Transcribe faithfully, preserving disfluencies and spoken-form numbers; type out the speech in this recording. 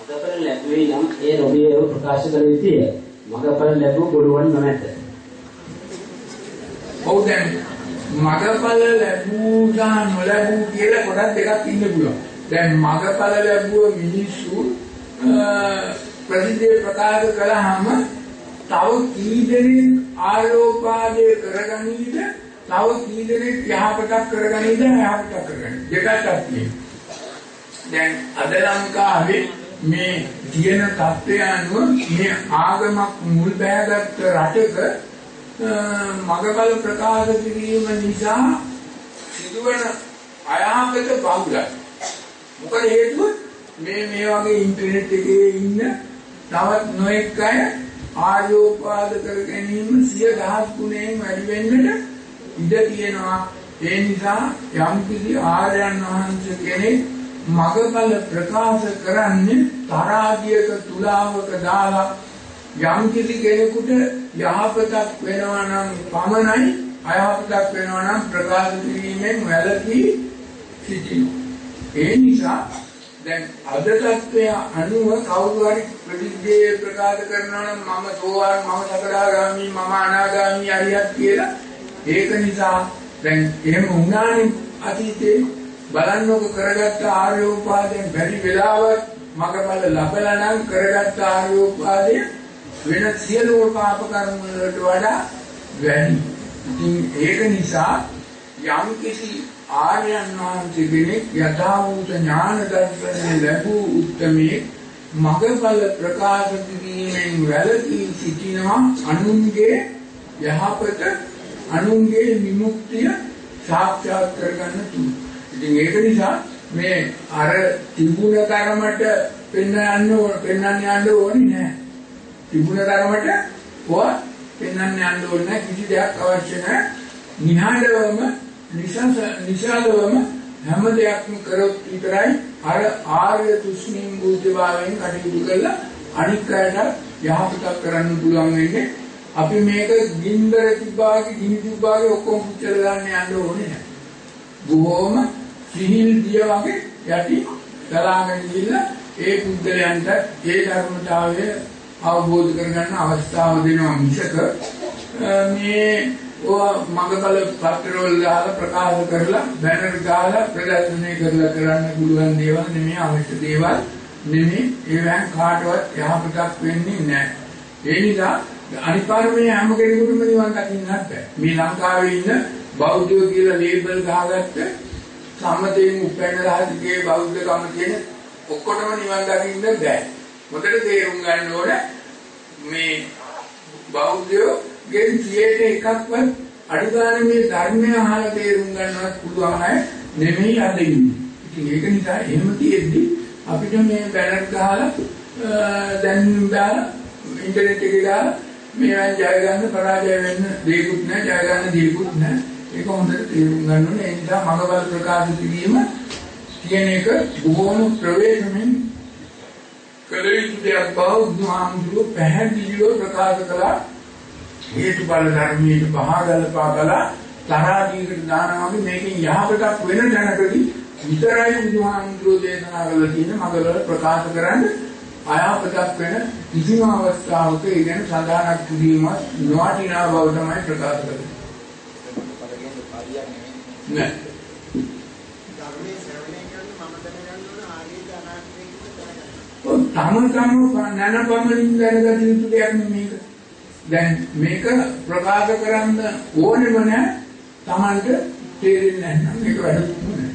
මගපල ලැබුවේ නම් ඒ රොබියව ප්‍රකාශ කළ යුතුය. මගපල ලැබුව ගොඩවන් නොමැත. ඔව් දැන් මගපල ලැබූ දා නොලැබූ කියලා කොටස් දෙකක් ඉන්න පුළුවන්. දැන් මගපල ලැබුව මිනිස්සු ප්‍රසිද්ධිය ප්‍රකාශ කළාම තව කී දෙනෙක් ආලෝපාදේ කරගනීද? තව කී දෙනෙක් යහපතක් කරගනීද? යහපතක් කරගනීද? දෙකක් තියෙනවා. දැන් අද ලංකාවේ මේ තියෙන තත්ත්වය අනුව මේ ආගමක් මුල් බෑගත් රටක මගපල ප්‍රකාශ කිරීම නිසා සිදුවන අයහපත බහුලයි. මොකද හේතුව මේ මේ වගේ ඉන්ටර්නෙට් එකේ ඉන්න තවත් නොඑක් අය ආර්යෝපාද කර ගැනීම සිය දහස් ගුණයෙන් වැඩි වෙන්නට ඉඩ තියෙනවා. ඒ නිසා යම් කිසි ආර්යයන් වහන්සේ කෙනෙක් මගපල ප්‍රකාශ කරන්නේ තරාදියක තුලාවක දාලා යම් කිසි කෙනෙකුට යහපතක් වෙනවා නම් පමණයි අයහපතක් වෙනවා නම් ප්‍රකාශ කිරීමෙන් වැළකී සිටිනවා. ඒ නිසා දැන් අද තත්ත්වය අනුව කවුරු හරි ප්‍රතිද්දේ ප්‍රකාශ කරනවා නම් මම සෝවාන්, මම සකදාගාමි, මම අනාගාමි අරියත් කියලා ඒක නිසා දැන් එහෙම වුණානේ අතීතේ බලන්නක කරගත්ත ආර්යෝපාදයෙන් බැරි වෙලාවක් මගපල ලැබලා නම් කරගත්ත ආර්යෝපාදය වෙන සියලුම පාප කර්ම වලට වඩා වැඩි. ඉතින් ඒක නිසා යම් කිසි ආර්යයන් වහන්සේ කෙනෙක් යථාභූත ඥාන දර්ශනය ලැබූ උත්තමයේ මගපල ප්‍රකාශ කිරීමෙන් වැළකී සිටිනවා අනුන්ගේ යහපත, අනුන්ගේ විමුක්තිය සාක්ෂාත් කරගන්න තුරු. ඉතින් ඒක නිසා මේ අර තිබුණ කර්මයට පෙන්න යන්න ඕන, පෙන්නන්න යන්න ඕනේ නැහැ. තිබුණ කර්මයට ඔය පෙන්නන්න යන්න ඕනේ නැහැ. කිසි දෙයක් අවශ්‍ය නැහැ. නිහඬවම නිසස නිසලවම හැම දෙයක්ම කරොත් විතරයි අර ආර්ය තුෂ්ණින් බුද්ධභාවයෙන් කටයුතු කරලා අනික් අයට යහපතක් කරන්න පුළුවන් වෙන්නේ. අපි මේක ගින්දර තිබ්බාගේ ගිනි තිබ්බාගේ ඔක්කොම පුච්චලා දාන්න යන්න ඕනේ නැහැ. බොහොම සිහිල් දිය වගේ යටි දලාගෙන ගිහිල්ලා ඒ පුද්ගලයන්ට ඒ ධර්මතාවය අවබෝධ කරගන්න අවස්ථාව දෙනවා මිසක මේ ඔය මගපල පත්‍රවල දාලා ප්‍රකාශ කරලා බැනර් දාලා ප්‍රදර්ශනය කරලා කරන්න පුළුවන් දේවල් නෙමෙයි, අවශ්‍ය දේවල් නෙමෙයි. ඒවෙන් කාටවත් යහපතක් වෙන්නේ නැහැ. ඒ නිසා අනිපාර්මයේ හැම කෙනෙකුටම නිවන් දකින්නත් බෑ. මේ ලංකාවේ ඉන්න බෞද්ධයෝ කියලා ලේබල් ගහගත්ත සම්මතයෙන් උපැන්න රාජකීය බෞද්ධකම කියන ඔක්කොටම නිවන් දකින්න බෑ. මොකද තේරුම් ගන්න ඕනේ මේ බෞද්ධයෝ ගෙන් සියයට එකක්වත් අඩු ගන්න මේ ධර්මය අහලා තේරුම් ගන්නවත් පුළුවන් අය නෙමෙයි අද ඉන්නේ. ඉතින් ඒක නිසා එහෙම තියෙද්දි අපිට මේ බැනර් ගහලා දැන් දාලා ඉන්ටර්නෙට් එකේ දාලා මේවා ජය ගන්න පරාජය වෙන්න දෙයක්වත් නැහැ, ජය ගන්න දෙයක්වත් නැහැ. ඒක හොඳට තේරුම් ගන්න ඕනේ. ඒ නිසා මගපල ප්‍රකාශ කිරීම කියන එක බොහෝම ප්‍රවේශමෙන් කළ යුතු දෙයක් බව බුදුහාමුදුරුවෝ පැහැදිලිව ප්‍රකාශ කළා. හේතුඵල ධර්මයේ පහදලපා කළා තරාදීකට දානවා වගේ මේකෙන් යහපතක් වෙන තැනකදී විතරයි බුදුහාමුදුරුවෝ දේශනා කළා තියෙන මගපල ප්‍රකාශ කරන්නේ. අයහපතක් වෙන කිසිම අවස්ථාවක ඒ ගැන සඳහනක් කිරීමත් නොවටිනා බව තමයි ප්‍රකාශ කරන්නේ. නෑ. ධර්මයේ ශ්‍රවණය කරන මම දැනගන්න ඕන ආර්යද අනාර්යද කියලා තම තම නැනපමණින් දැනගත යුතු දෙයක් නෙමේක. දැන් මේක ප්‍රකාශ කරන්න ඕනෙම නෑ. Tamanට තේරෙන්නේ නැහැ නම් මේක වැඩක් නෑ.